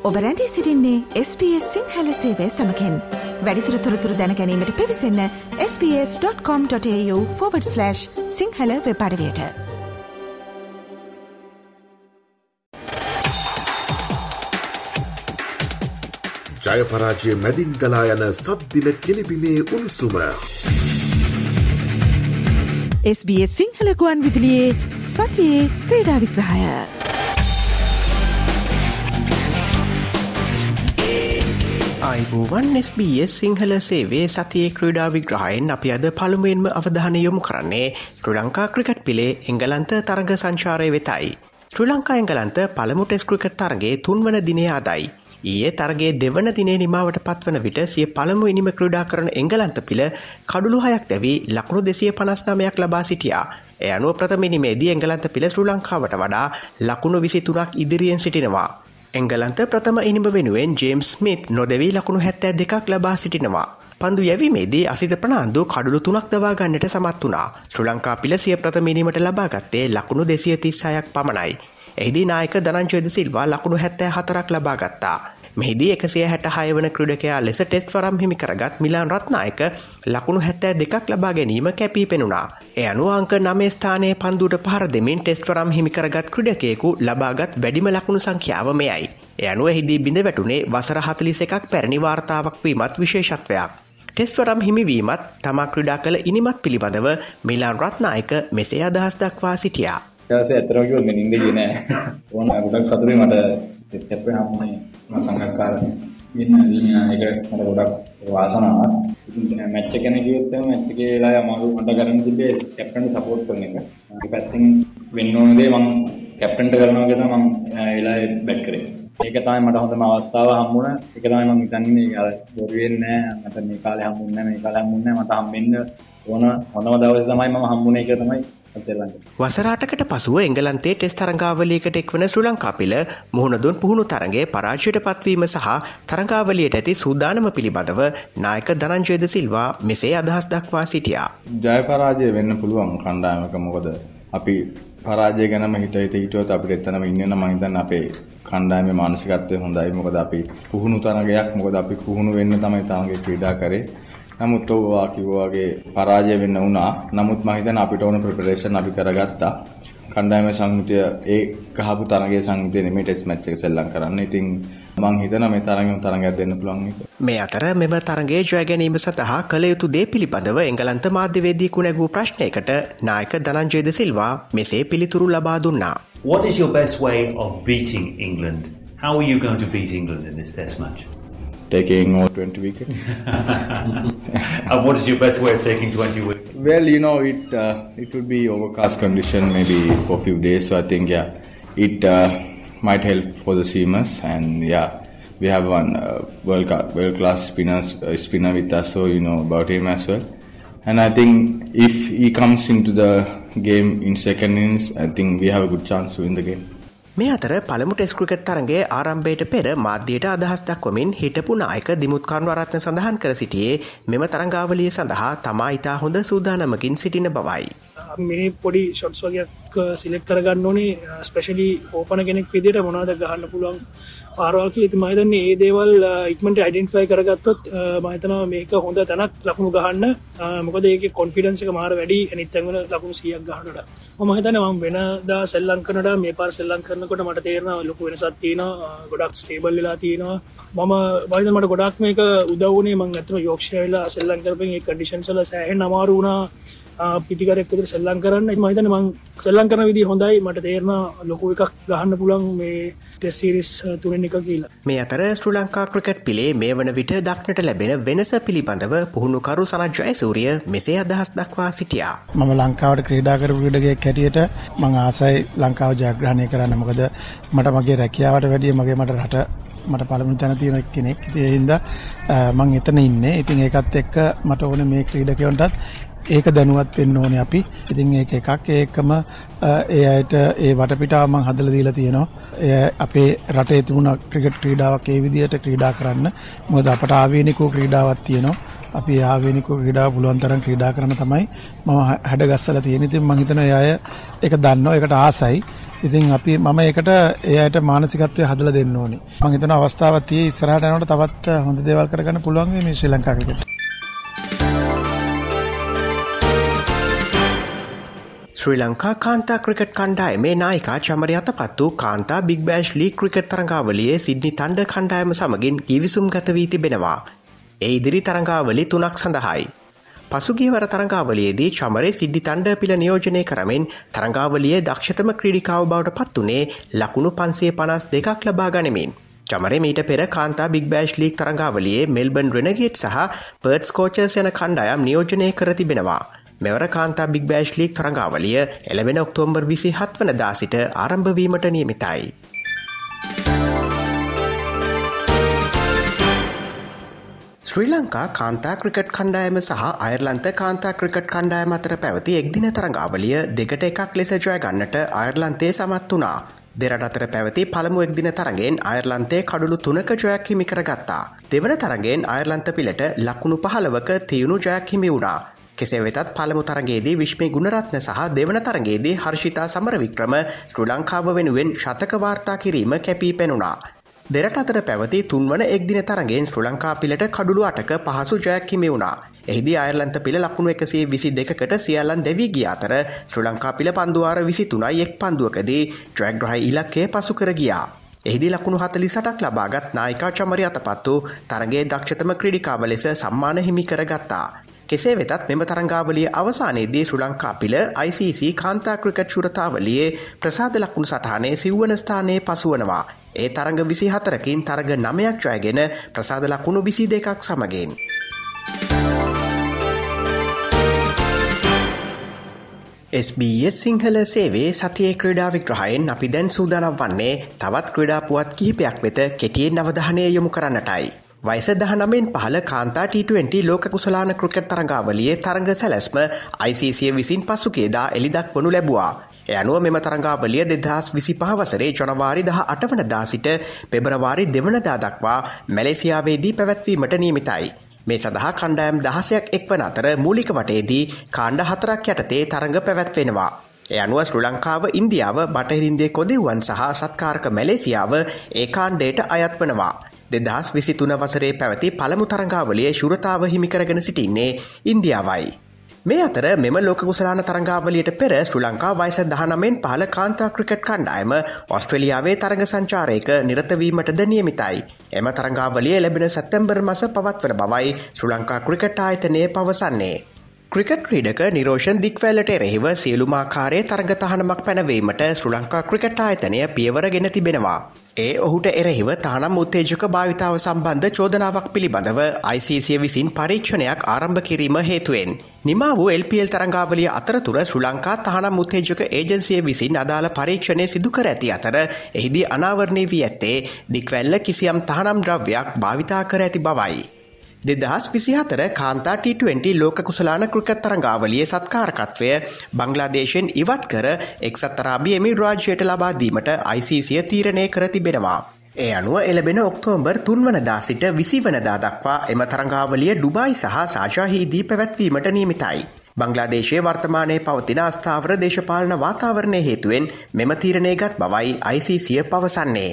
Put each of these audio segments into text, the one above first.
ඔබ රැඳී සිටින්නේ SBS සිංහල සේවය සමගින්. වැඩිදුර තොරතුරු දැන ගැනීමට පිවිසන්න sbs.com.au/සිංහල වෙබ් අඩවියට. ජය පරාජය මැදින් ගලා යන සද්දින කෙලිබිලේ උණුසුම. SBS සිංහල ගුවන් විදුලියේ සතියේ ක්‍රීඩා විග්‍රහය. අයිබෝවන් SBS සිංහල සේවේ සතියේ ක්‍රීඩා විග්‍රහයෙන් අපි අද පළමුවෙන්ම අවධානය යොමු කරන්නේ ශ්‍රී ලංකා ක්‍රිකට් පිලේ එංගලන්ත තරග සංචාරය වෙතයි. ශ්‍රී ලංකා එංගලන්ත පළමු ටෙස්ට් ක්‍රිකට් තරගයේ 3 වන දිනේ අදයි. ඊයේ තරගයේ 2 වන දිනේ නිමාවට පත්වන විට සිය පළමු ඉනිම ක්‍රීඩා කරන එංගලන්ත පිල කඩුළු 6ක් දැවි ලකුණු 259ක් ලබා සිටියා. ඒ අනුව ප්‍රථම ඉනිමේදී එංගලන්ත පිල ශ්‍රී ලංකාවට වඩා ලකුණු 23ක් ඉදිරියෙන් සිටිනවා. එංගලන්ත ප්‍රථම ඉනිම වෙනුවෙන් ජේම්ස් ස්මිත් නොදැවී ලකුණු 72ක් ලබා සිටිනවා. පන්දු යැවීමේදී අසිත ප්‍රනාන්දු කඩුළු 3ක් දවා ගන්නට සමත් වුණා. ශ්‍රී ලංකා පිල සිය ප්‍රථම ඉනිමට ලබා ගත්තේ ලකුණු 236ක් පමණයි. එහිදී නායක ධනංජය ද සිල්වා ලකුණු 74ක් ලබා ගත්තා. මෙහිදී 166 වන ක්‍රීඩකයා ලෙස ටෙස්ට් වරම් හිමි කරගත් මිලාන් රත්නායක ලකුණු 72ක් ලබා ගැනීම කැපී පෙනුණා. ඒ අනුව අංක 9 ස්ථානයේ පන්දුවට පහර දෙමින් ටෙස්ට් වරම් හිමි කරගත් ක්‍රීඩකයෙකු ලබාගත් වැඩිම ලකුණු සංඛ්‍යාව මෙයයි. ඒ අනුව එහිදී බිඳ වැටුනේ වසර 41ක් පැරණි වාර්තාවක් වීමත් විශේෂත්වයක්. ටෙස්ට් වරම් හිමිවීමත් තමා ක්‍රීඩා කළ ඉනිමත් පිළිබඳව මිලාන් රත්නායක මෙසේ අදහස් දක්වා සිටියා. ඇතරම කිව්වොත් මම නින්ද ගියේ නෑ. ඕන ගොඩක් සතුටුයි මට ටෙස්ට් එකේ හම්බුනේ මම සංගක්කාර ඉන්න ඒක මට ගොඩක් වාසනාවක්. ඉතින් මැච් එක ගැන කිව්වොත් එහෙනම් මැච් එකේ වෙලාවේ අමාරු මට ගන්න තිබ්බේ කැප්ටන්ට සපෝට් කරන එක. ඒ පැත්තෙන් වෙන්න ඕන දේ මම කැප්ටන්ට කරනවා කියලා මම වෙලාවේ බැට් කරේ. ඒක තමයි මට හොඳම අවස්ථාව හම්බුණා. ඒක තමයි මම හිතන්නේ අර බොරු වෙන්නේ නෑ. මට මේ කාලේ හම්බුන්නේ නෑ. මේ කාලේ හම්බුන්නේ නෑ. මට හම්බෙන්න ඕන හොඳම දවසේ තමයි මම හම්බුනේ කියලා තමයි. වසර 8කට පසුව එංගලන්තයේ ටෙස්ට් තරඟාවලියකට එක්වන ශ්‍රී ලංකා පිල මුහුණ දුන් පුහුණු තරඟයේ පරාජයට පත්වීම සහ තරඟාවලියට ඇති සූදානම පිළිබඳව නායක ධනංජය ද සිල්වා මෙසේ අදහස් දක්වා සිටියා. ජය පරාජය වෙන්න පුළුවන් කණ්ඩායමක. මොකද අපි පරාජය ගැනම හිතුවත් අපිට එතනම ඉන්න නම් මම හිතන්නේ අපේ කණ්ඩායමේ මානසිකත්වය හොඳයි. මොකද අපි පුහුණු තරඟයක් මොකද අපි පුහුණු වෙන්න තමයි තරඟේ ක්‍රීඩා කරේ. නමුත් ඔවා කිව්වාගේ පරාජය වෙන්න වුණා. නමුත් මම හිතන්නේ අපිට ඕන ප්‍රෙපරේෂන් අපි කරගත්තා. කණ්ඩායමේ සංයුතිය ඒ ගහපු තරගයේ සංයුතිය නෙමෙයි ටෙස්ට් මැච් එක සෙල්ලම් කරන්න. ඉතින් මම හිතනවා මේ තරගයක් දෙන්න පුළුවන් එක. මේ අතර මෙම තරගයේ ජය ගැනීම සඳහා කළ යුතු දේ පිළිබඳව එංගලන්ත මාධ්‍යවේදියෙකු නැගූ ප්‍රශ්නයකට නායක ධනංජය ද සිල්වා මෙසේ පිළිතුරු ලබා දුන්නා. What is your best way of beating England? How are you going to beat England in this test match? Taking all 20 wickets. And what is your best way of taking 20 wickets? Well, you know, it would be overcast condition maybe for a few days. So I think, it might help for the seamers. And we have one world-class spinner with us, so you know about him as well. And I think if he comes into the game in second innings, I think we have a good chance to win the game. මේ අතර පළමු test cricket තරගයේ ආරම්භයට පෙර මාධ්‍යයට අදහස් දක්වමින් හිටපු නායක දිමුත් කරුණාරත්න සඳහන් කර සිටියේ මෙම තරඟාවලිය සඳහා තමා ඉතා හොඳ සූදානමකින් සිටින බවයි. මේ පොඩි ෂොට්ස් වගේක් සිලෙක්ට් කරගන්න ඕනේ, ස්පෙෂලි ඕපනර් කෙනෙක් විදිහට මොනවද ගහන්න පුළුවන් පාරවල් කියලා. ඉතින් මම හිතන්නේ මේ දේවල් ඉක්මනට අයිඩෙන්ටිෆයි කරගත්තොත් මම හිතනවා මේක හොඳ තැනක් ලකුණු ගහන්න. මොකද ඒකේ කොන්ෆිඩන්ස් එක මාර වැඩි අනිත් තැන් වල ලකුණු 100ක් ගහනකොට. මම හිතන්නේ මම වෙනදා සෙල්ලම් කරනකොට මේ පාර සෙල්ලම් කරනකොට මට තේරෙනවා ලොකු වෙනසක් තියෙනවා. ගොඩක් ස්ටේබල් වෙලා තියෙනවා. මම හිතන්නේ මට ගොඩක් මේක උදව් වුණේ. මම අතන යෝක්ෂයර් වෙලා සෙල්ලම් කරපෙන් ඒ කන්ඩිෂන්ස් වල සෑහෙන අමාරු වුණා. පිටිකරයක් විදිහට සෙල්ලම් කරන්න. මම හිතන්නේ මම සෙල්ලම් කරන විදිහ හොඳයි. මට තේරෙනවා ලොකු එකක් ගහන්න පුළුවන් මේ ටෙස්ට් සීරීස් 3 එක කියලා. මේ අතර ශ්‍රී ලංකා ක්‍රිකට් පිලේ මේ වන විට දක්නට ලැබෙන වෙනස පිළිබඳව පුහුණුකරු සනත් ජයසූරිය මෙසේ අදහස් දක්වා සිටියා. මම ලංකාවට ක්‍රීඩා කරපු ක්‍රීඩකයෙක් හැටියට මම ආසයි ලංකාව ජයග්‍රහණය කරන්න. මොකද මට මගේ රැකියාවට වැඩිය මට පළමුව තැන තියෙන කෙනෙක්. ඒ හින්දා මම එතන ඉන්නේ. ඉතින් ඒකත් එක්ක මට ඕනේ මේ ක්‍රීඩකයන්ටත් ඒක දැනුවත් වෙන්න ඕනේ අපි. ඉතින් ඒක එකක්. ඒකම ඒ අයට ඒ වටපිටාව මම හදලා දීලා තියෙනවා. අපේ රටේ තිබුණ ක්‍රිකට් ක්‍රීඩාවක් ඒ විදිහට ක්‍රීඩා කරන්න. මොකද අපට ආවේනිකෝ ක්‍රීඩාවක් තියෙනවා. අපි ආවේනිකෝ ක්‍රීඩාව පුළුවන් තරම් ක්‍රීඩා කරන තමයි මම හැඩගස්සලා තියෙන්නේ. ඉතින් මම හිතනවා ඒ අය ඒක දන්නවා. ඒකට ආසයි. ඉතින් අපි මම ඒකට එයාට මානසිකත්වය හදලා දෙන්න ඕනේ. මම හිතන අවස්ථාවක් තියෙයි ඉස්සරහට යනකොට තවත් හොඳ දේවල් කරගන්න පුළුවන් මේ ශ්‍රී ලංකා ක්‍රිකට්. ශ්‍රී ලංකා කාන්තා ක්‍රිකට් කණ්ඩායමේ නායිකා චමරි අතපත්තු කාන්තා බිග් බෑෂ් ලීග් ක්‍රිකට් තරඟාවලියේ සිඩ්නි තණ්ඩ කණ්ඩායම සමගින් කිවිසුම් ගත වී තිබෙනවා. ඒ ඉදිරි තරඟාවලි 3ක් සඳහායි. පසුගියවර තරඟාවලියේදී චමරේ සිඩ්නි තණ්ඩ පිළ නියෝජනය කරමින් තරඟාවලියේ දක්ෂතම ක්‍රීඩිකාව බවට පත්වුණේ ලකුණු 552ක් ලබා ගනිමින්. චමරේ මීට පෙර කාන්තා බිග් බෑෂ් ලීග් තරඟාවලියේ මෙල්බන් රෙනගේට් සහ පර්ට්ස් කෝචර්ස් යන කණ්ඩායම් නියෝජනය කර තිබෙනවා. මෙවර කාන්තා බිග් බෑෂ් ලීග් තරඟාවලිය එළවෙන ඔක්තෝබර් 27 වනදා සිට ආරම්භ වීමට නියමිතයි. ශ්‍රී ලංකා කාන්තා ක්‍රිකට් කණ්ඩායම සහ අයර්ලන්ත කාන්තා ක්‍රිකට් කණ්ඩායම අතර පැවති එක්දින තරඟාවලිය 2-1 ලෙස ජය ගන්නට අයර්ලන්තයේ සමත් වුණා. දෙරට අතර පැවති පළමු එක්දින තරගෙන් අයර්ලන්තයේ කඩුළු 3ක ජයක් හිමි කරගත්තා. දෙවන තරගෙන් අයර්ලන්ත පිළට ලකුණු 15ක තියුණු ජයක් හිමි වුණා. කෙසේ වෙතත් පළමු තරගයේදී විශ්මේ ගුණරත්න සහ දෙවන තරගයේදී හර්ෂිතා සමරවික්‍රම ශ්‍රී ලංකාව වෙනුවෙන් ශතක වාර්තා කිරීම කැපී පෙනුණා. දෙරට අතර පැවති තුන්වන එක්දින තරගෙන් ශ්‍රී ලංකා පිළට කඩුළු 8ක පහසු ජයක් හිමි වුණා. එහිදී අයර්ලන්ත පිළ ලකුණු 122කට සියල්ලන් දෙවී ගිය අතර ශ්‍රී ලංකා පිළ පන්දු වාර 23යි එක් පන්දුවකදී ජයග්‍රහී ඉලක්කය පසු කර ගියා. එහිදී ලකුණු 48ක් ලබාගත් නායිකා චමරි අතපත්තු තරගයේ දක්ෂතම ක්‍රීඩිකාව ලෙස සම්මාන හිමි කරගත්තා. කෙසේ වෙතත් මෙම තරඟාවලිය අවසානයේදී ශ්‍රී ලංකා පිළ ICC කාන්තා ක්‍රිකට් ශුරතාවලියේ ප්‍රසාද ලකුණු සටහනේ සිව්වන ස්ථානයේ පසුවනවා. ඒ තරඟ 24කින් තරඟ 9ක් ජයගෙන ප්‍රසාද ලකුණු 22ක් සමගින්. SBS සිංහල සේවයේ සතියේ ක්‍රීඩා විග්‍රහයෙන් අපි දැන් සූදානම් වන්නේ තවත් ක්‍රීඩා පුවත් කිහිපයක් වෙත කෙටියෙන් අවධානය යොමු කරන්නටයි. වයස 19න් පහළ කාන්තා T20 ලෝක කුසලාන ක්‍රිකට් තරඟාවලියේ තරඟ සැලැස්ම ICC විසින් පසුගියදා එළිදක්වනු ලැබුවා. ඒ අනුව මෙම තරඟාවලිය 2025 වසරේ ජනවාරි 18 වනදා සිට පෙබරවාරි 2 වනදා දක්වා මැලේසියාවේදී පැවැත්වීමට නියමිතයි. මේ සඳහා කණ්ඩායම් 16ක් එක්වන අතර මූලික වටයේදී කාණ්ඩ 4ක් යටතේ තරඟ පැවැත්වෙනවා. ඒ අනුව ශ්‍රී ලංකාව, ඉන්දියාව, බටහිර ඉන්දිය කොදෙව්වන් සහ සත්කාරක මැලේසියාව ඒ කාණ්ඩයට අයත් වනවා. 2023 වසරේ පැවති පළමු තරඟාවලියේ ශුරතාව හිමි කරගෙන සිටින්නේ ඉන්දියාවයි. මේ අතර මෙම ලෝක කුසලාන තරඟාවලියට පෙර ශ්‍රී ලංකා වයස 19න් පහළ කාන්තා ක්‍රිකට් කණ්ඩායම ඕස්ට්‍රේලියාවේ තරඟ සංචාරයක නිරත වීමටද නියමිතයි. එම තරඟාවලිය ලැබෙන සැප්තැම්බර් මාස පවත්වන බවයි ශ්‍රී ලංකා ක්‍රිකට් ආයතනය පවසන්නේ. ක්‍රිකට් ක්‍රීඩක නිරෝෂන් දික්වැලට එරෙහිව සියලුම ආකාරයේ තරඟ තහනමක් පැනවීමට ශ්‍රී ලංකා ක්‍රිකට් ආයතනය පියවර ගෙන තිබෙනවා. ඒ ඔහුට එරෙහිව තහනම් උත්තේජක භාවිතාව සම්බන්ධ චෝදනාවක් පිළිබඳව ICC විසින් පරීක්ෂණයක් ආරම්භ කිරීම හේතුවෙන් නිමා වූ LPL තරඟාවලිය අතරතුර ශ්‍රී ලංකා තහනම් උත්තේජක ඒජන්සිය විසින් අදාළ පරීක්ෂණය සිදු කර ඇති අතර එහිදී අනාවරණය වී ඇත්තේ දික්වැල්ල කිසියම් තහනම් ද්‍රව්‍යයක් භාවිතා කර ඇති බවයි. 2024 කාන්තා T20 ලෝක කුසලාන ක්‍රිකට් තරඟාවලියේ සත්කාරකත්වය බංග්ලාදේශයෙන් ඉවත් කර එක්සත් අරාබි එමිරාජ්‍යයට ලබා දීමට ICC තීරණය කර තිබෙනවා. ඒ අනුව එළබෙන ඔක්තෝබර් 3 වනදා සිට 20 වනදා දක්වා එම තරඟාවලිය ඩුබායි සහ සාජාහීදී පැවැත්වීමට නියමිතයි. බංග්ලාදේශයේ වර්තමානයේ පවතින අස්ථාවර දේශපාලන වාතාවරණය හේතුවෙන් මෙම තීරණය ගත් බවයි ICC පවසන්නේ.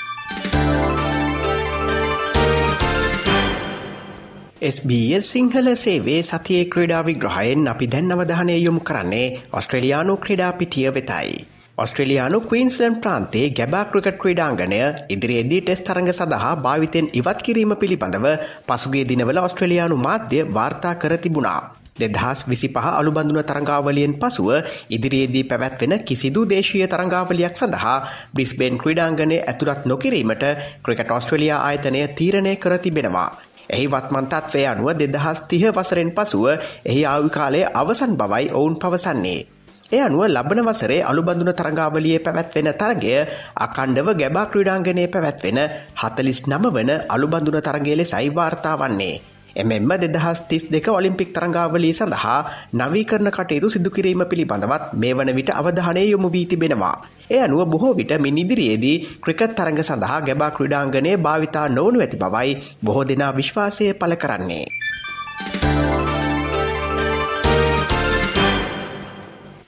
SBS සිංහල සේවයේ සතියේ ක්‍රීඩා විග්‍රහයෙන් අපි දැන් අවධානය යොමු කරන්නේ ඔස්ට්‍රේලියානු ක්‍රීඩා පිටිය වෙතයි. ඔස්ට්‍රේලියානු ක්වීන්ස්ලන්ඩ් ප්‍රාන්තයේ ගැබා ක්‍රිකට් ක්‍රීඩාංගණය ඉදිරියේදී ටෙස්ට් තරඟ සඳහා භාවිතයෙන් ඉවත් කිරීම පිළිබඳව පසුගිය දිනවල ඔස්ට්‍රේලියානු මාධ්‍ය වාර්තා කර තිබුණා. 2025 අලුබඳුන තරඟාවලියෙන් පසුව ඉදිරියේදී පැවැත්වෙන කිසිදු දේශීය තරඟාවලියක් සඳහා බ්‍රිස්බේන් ක්‍රීඩාංගණය ඇතුළත් නොකිරීමට ක්‍රිකට් ඔස්ට්‍රේලියා ආයතනය තීරණය කර තිබෙනවා. එහි වත්මන් තත්ත්වය අනුව 2030 වසරෙන් පසුව එහි ආයු කාලය අවසන් බවයි ඔවුන් පවසන්නේ. ඒ අනුව ලබන වසරේ අලුබඳුන තරඟාවලියේ පැවැත්වෙන තරගය අඛණ්ඩව ගැබා ක්‍රීඩාංගණයේ පැවැත්වෙන 49 වන අලුබඳුන තරගය ලෙසයි වාර්තා වන්නේ. එමෙන්ම 2032 ඔලිම්පික් තරඟාවලිය සඳහා නවීකරණ කටයුතු සිදු කිරීම පිළිබඳවත් මේ වන විට අවධානය යොමු වී තිබෙනවා. ඒ අනුව බොහෝ විට මින් ඉදිරියේදී ක්‍රිකට් තරඟ සඳහා ගැබා ක්‍රීඩාංගණයේ භාවිතා නොවනු ඇති බවයි බොහෝ දෙනා විශ්වාසය පළ කරන්නේ.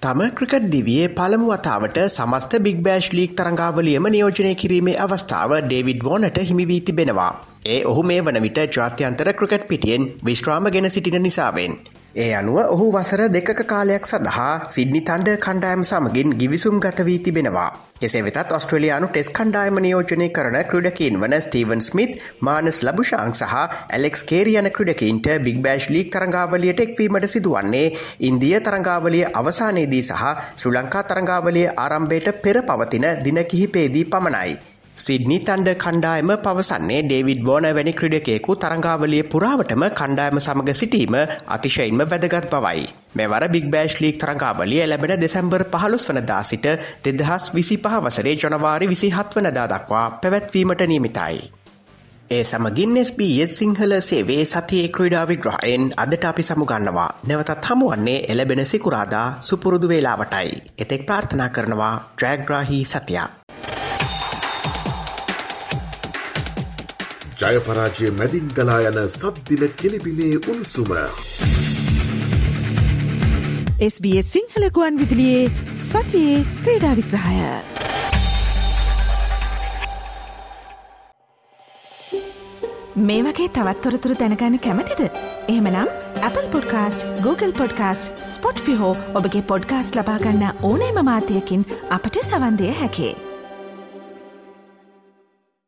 තම ක්‍රිකට් දිවියේ පළමු වතාවට සමස්ත බිග් බෑෂ් ලීග් තරඟාවලියම නියෝජනය කිරීමේ අවස්ථාව ඩේවිඩ් වෝනට හිමි වී තිබෙනවා. ඔහු මේ වන විට ජාත්‍යන්තර ක්‍රිකට් පිටියෙන් විශ්‍රාම ගෙන සිටින නිසාවෙන්. ඒ අනුව ඔහු වසර 2ක කාලයක් සඳහා සිඩ්නි තණ්ඩර් කණ්ඩායම සමගින් ගිවිසුම් ගත වී තිබෙනවා. කෙසේ වෙතත් ඔස්ට්‍රේලියානු ටෙස්ට් කණ්ඩායම නියෝජනය කරන ක්‍රීඩකයින් වන ස්ටීවන් ස්මිත්, මානස් ලබුෂාන් සහ ඇලෙක්ස් කේරි යන ක්‍රීඩකයින්ට බිග් බෑෂ් ලීග් තරඟාවලියට එක්වීමට සිදුවන්නේ ඉන්දිය තරඟාවලිය අවසානයේදී සහ ශ්‍රී ලංකා තරඟාවලිය ආරම්භයට පෙර පවතින දින කිහිපයේදී පමණයි. සිඩ්නි තණ්ඩර් කණ්ඩායම පවසන්නේ ඩේවිඩ් වෝනර් වැනි ක්‍රීඩකයෙකු තරඟාවලිය පුරාවටම කණ්ඩායම සමග සිටීම අතිශයින්ම වැදගත් බවයි. මෙවර බිග් බෑෂ් ලීග් තරඟාවලිය ලැබෙන දෙසැම්බර් 15 වනදා සිට 2025 වසරේ ජනවාරි 27 වනදා දක්වා පැවැත්වීමට නියමිතයි. ඒ සමගින් SBS සිංහල සේවයේ සතියේ ක්‍රීඩා විග්‍රහයෙන් අදට අපි සමුගන්නවා. නැවතත් හමුවන්නේ එළබෙන සිකුරාදා සුපුරුදු වේලාවටයි. එතෙක් ප්‍රාර්ථනා කරනවා ජයග්‍රාහී සතියක්. ජයපරාජය මැදින් ගලා යන සද්දින කෙලිබිලේ උණුසුම. SBS සිංහල ගුවන් විදුලියේ සතියේ ක්‍රීඩා විග්‍රහය. මේ වගේ තවත් තොරතුරු දැනගන්න කැමතිද? එහෙමනම් Apple Podcast, Google Podcast, Spotify හෝ ඔබගේ පොඩ්කාස්ට් ලබා ගන්න ඕනෑම මාධ්‍යයකින් අපට සවන් දිය හැකියි.